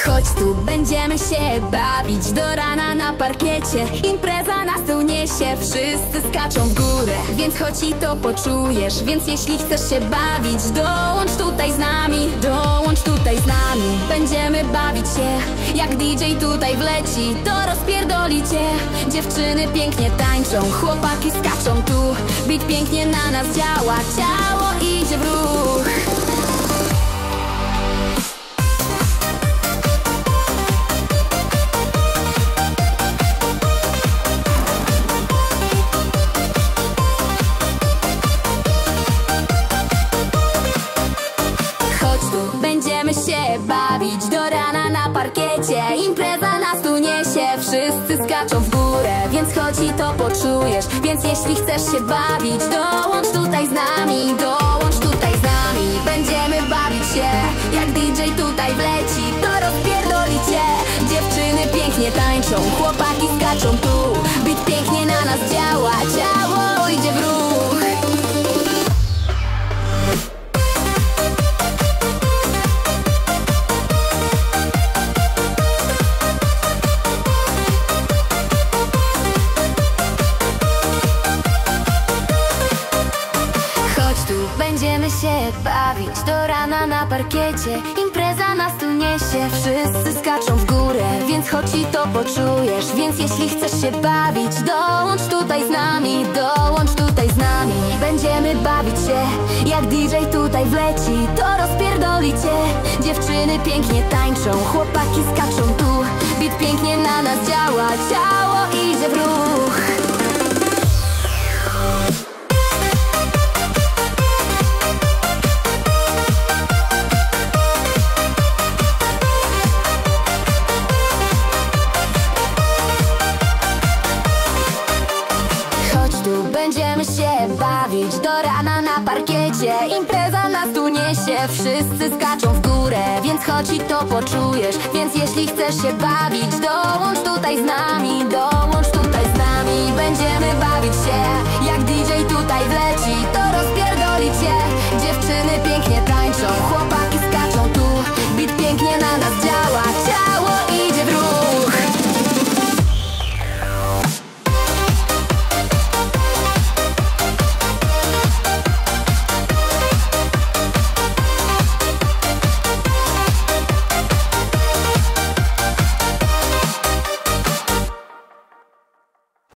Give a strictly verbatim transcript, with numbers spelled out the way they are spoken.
Chodź tu, będziemy się bawić do rana na parkiecie. Impreza nas tu niesie, wszyscy skaczą w górę, więc chodź i to poczujesz. Więc jeśli chcesz się bawić, dołącz tutaj z nami, dołącz tutaj z nami. Będziemy bawić się, jak D J tutaj wleci, to rozpierdoli cię. Dziewczyny pięknie tańczą, chłopaki skaczą tu, beat pięknie na nas działa, ciało idzie w ruch. Będziemy się bawić do rana na parkiecie. Impreza nas tu niesie, wszyscy skaczą w górę, więc chodź i to poczujesz. Więc jeśli chcesz się bawić, dołącz tutaj z nami, dołącz tutaj z nami. Będziemy bawić się, jak D J tutaj wleci, to rozpierdoli cię. Dziewczyny pięknie tańczą, chłopaki skaczą tu, beat pięknie na nas działa, ciało idzie w ruch. Będziemy się bawić do rana na parkiecie. Impreza nas tu niesie, wszyscy skaczą w górę, więc chodź i to poczujesz. Więc jeśli chcesz się bawić, dołącz tutaj z nami, dołącz tutaj z nami. Będziemy bawić się, jak D J tutaj wleci, to rozpierdoli cię. Dziewczyny pięknie tańczą, chłopaki skaczą tu, beat pięknie na nas działa, ciało idzie w ruch. Będziemy się bawić do rana na parkiecie. Impreza nas tu niesie, wszyscy skaczą w górę, więc chodź i to poczujesz. Więc jeśli chcesz się bawić, dołącz tutaj z nami, dołącz tutaj z nami. Będziemy bawić się, jak D J tutaj wleci, to